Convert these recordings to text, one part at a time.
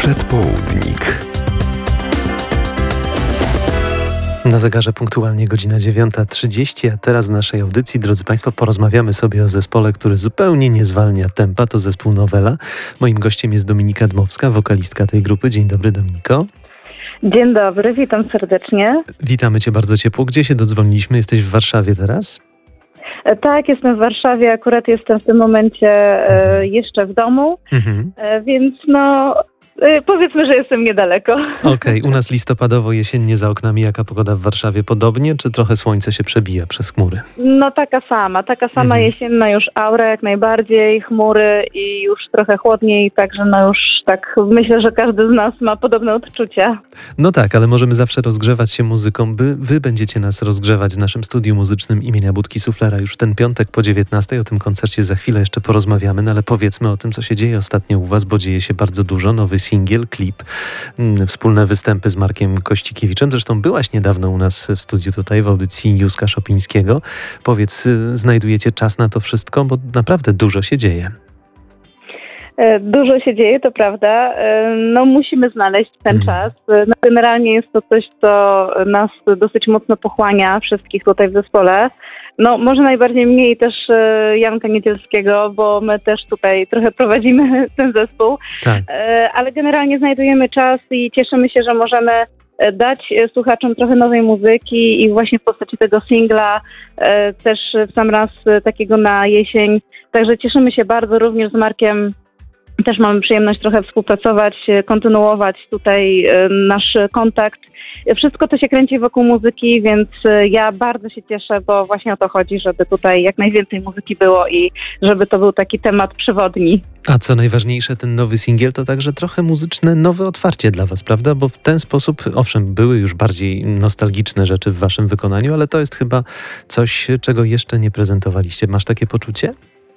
Przedpołudnik. Na zegarze punktualnie godzina 9:30, a teraz w naszej audycji, drodzy Państwo, porozmawiamy sobie o zespole, który zupełnie nie zwalnia tempa. To zespół Nowela. Moim gościem jest Dominika Dmowska, wokalistka tej grupy. Dzień dobry, Dominiko. Dzień dobry, witam serdecznie. Witamy Cię bardzo ciepło. Gdzie się dodzwoniliśmy? Jesteś w Warszawie teraz? Tak, jestem w Warszawie, akurat jestem w tym momencie jeszcze w domu, więc powiedzmy, że jestem niedaleko. Okej, u nas listopadowo, jesiennie za oknami. Jaka pogoda w Warszawie? Podobnie, czy trochę słońce się przebija przez chmury? No taka sama jesienna już aura jak najbardziej, chmury i już trochę chłodniej, także już tak myślę, że każdy z nas ma podobne odczucia. No tak, ale możemy zawsze rozgrzewać się muzyką. Wy będziecie nas rozgrzewać w naszym studiu muzycznym imienia Budki Suflera już ten piątek po 19:00. O tym koncercie za chwilę jeszcze porozmawiamy, no ale powiedzmy o tym, co się dzieje ostatnio u was, bo dzieje się bardzo dużo. Nowy singiel, klip, wspólne występy z Markiem Kościkiewiczem. Zresztą byłaś niedawno u nas w studiu tutaj w audycji Józka Szopińskiego. Powiedz, znajdujecie czas na to wszystko, bo naprawdę dużo się dzieje. Dużo się dzieje, to prawda. Musimy znaleźć ten czas. Generalnie jest to coś, co nas dosyć mocno pochłania, wszystkich tutaj w zespole. Może najbardziej mniej też Janka Niedzielskiego, bo my też tutaj trochę prowadzimy ten zespół. Tak. Ale generalnie znajdujemy czas i cieszymy się, że możemy dać słuchaczom trochę nowej muzyki i właśnie w postaci tego singla też w sam raz takiego na jesień. Także cieszymy się bardzo również z Markiem. Też mamy przyjemność trochę współpracować, kontynuować tutaj nasz kontakt. Wszystko to się kręci wokół muzyki, więc ja bardzo się cieszę, bo właśnie o to chodzi, żeby tutaj jak najwięcej muzyki było i żeby to był taki temat przewodni. A co najważniejsze, ten nowy singiel to także trochę muzyczne nowe otwarcie dla was, prawda? Bo w ten sposób, owszem, były już bardziej nostalgiczne rzeczy w waszym wykonaniu, ale to jest chyba coś, czego jeszcze nie prezentowaliście. Masz takie poczucie?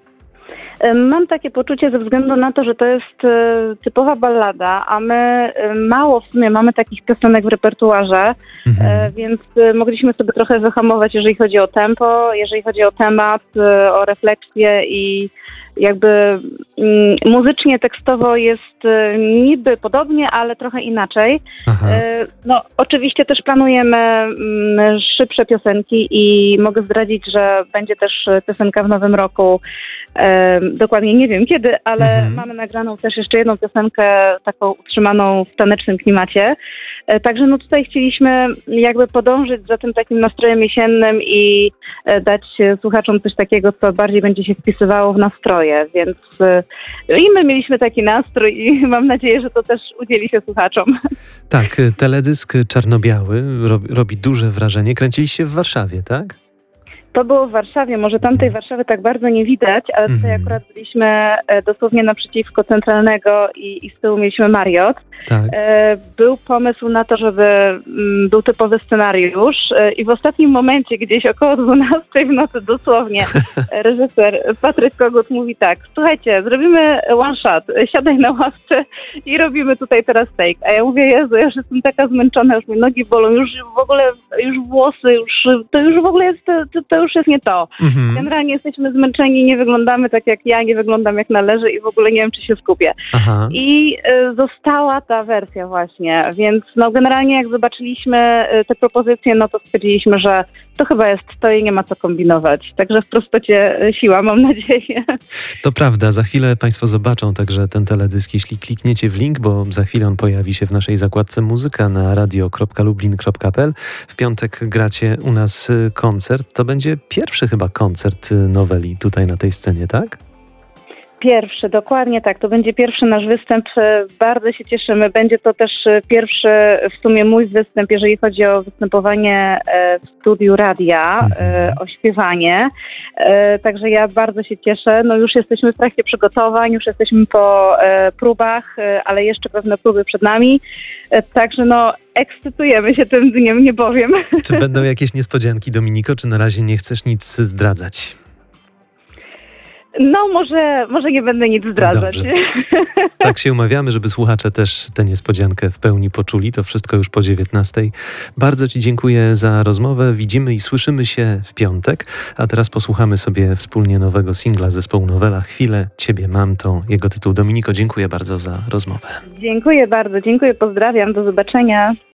Mam takie poczucie ze względu na to, że to jest typowa ballada, a my mało w sumie mamy takich piosenek w repertuarze, więc mogliśmy sobie trochę wyhamować, jeżeli chodzi o tempo, jeżeli chodzi o temat, o refleksję i jakby muzycznie, tekstowo jest niby podobnie, ale trochę inaczej. Oczywiście też planujemy szybsze piosenki i mogę zdradzić, że będzie też piosenka w nowym roku. Dokładnie nie wiem kiedy, ale mamy nagraną też jeszcze jedną piosenkę taką utrzymaną w tanecznym klimacie. Także tutaj chcieliśmy jakby podążyć za tym takim nastrojem jesiennym i dać słuchaczom coś takiego, co bardziej będzie się wpisywało w nastroje, więc i my mieliśmy taki nastrój i mam nadzieję, że to też udzieli się słuchaczom. Tak, teledysk czarno-biały robi duże wrażenie. Kręciliście w Warszawie, tak? To było w Warszawie, może tamtej Warszawy tak bardzo nie widać, ale tutaj akurat byliśmy dosłownie naprzeciwko Centralnego i z tyłu mieliśmy Mariot. Tak. Był pomysł na to, żeby był typowy scenariusz i w ostatnim momencie, gdzieś około 12 w nocy dosłownie, reżyser Patryk Kogut mówi tak: słuchajcie, zrobimy one shot, siadaj na ławce i robimy tutaj teraz take. A ja mówię: Jezu, ja już jestem taka zmęczona, już mi nogi bolą, już w ogóle, już włosy, to już w ogóle jest, to już jest nie to. Generalnie jesteśmy zmęczeni, nie wyglądamy tak jak ja, nie wyglądam jak należy i w ogóle nie wiem, czy się skupię. I została ta wersja właśnie, więc generalnie jak zobaczyliśmy te propozycje, to stwierdziliśmy, że to chyba jest to i nie ma co kombinować. Także w prostocie siła, mam nadzieję. To prawda, za chwilę Państwo zobaczą także ten teledysk, jeśli klikniecie w link, bo za chwilę on pojawi się w naszej zakładce muzyka na radio.lublin.pl. W piątek gracie u nas koncert. To będzie pierwszy chyba koncert Noweli tutaj na tej scenie, tak? Pierwszy, dokładnie tak. To będzie pierwszy nasz występ. Bardzo się cieszymy. Będzie to też pierwszy w sumie mój występ, jeżeli chodzi o występowanie w studiu radia, o śpiewanie. Także ja bardzo się cieszę. Już jesteśmy w trakcie przygotowań, już jesteśmy po próbach, ale jeszcze pewne próby przed nami. Także ekscytujemy się tym dniem, nie powiem. Czy będą jakieś niespodzianki, Dominiko, czy na razie nie chcesz nic zdradzać? No może nie będę nic zdradzać. Dobrze. Tak się umawiamy, żeby słuchacze też tę niespodziankę w pełni poczuli. To wszystko już po 19. Bardzo Ci dziękuję za rozmowę. Widzimy i słyszymy się w piątek. A teraz posłuchamy sobie wspólnie nowego singla zespołu Nowela. Chwilę Ciebie mam, to jego tytuł. Dominiko, dziękuję bardzo za rozmowę. Dziękuję bardzo, dziękuję, pozdrawiam, do zobaczenia.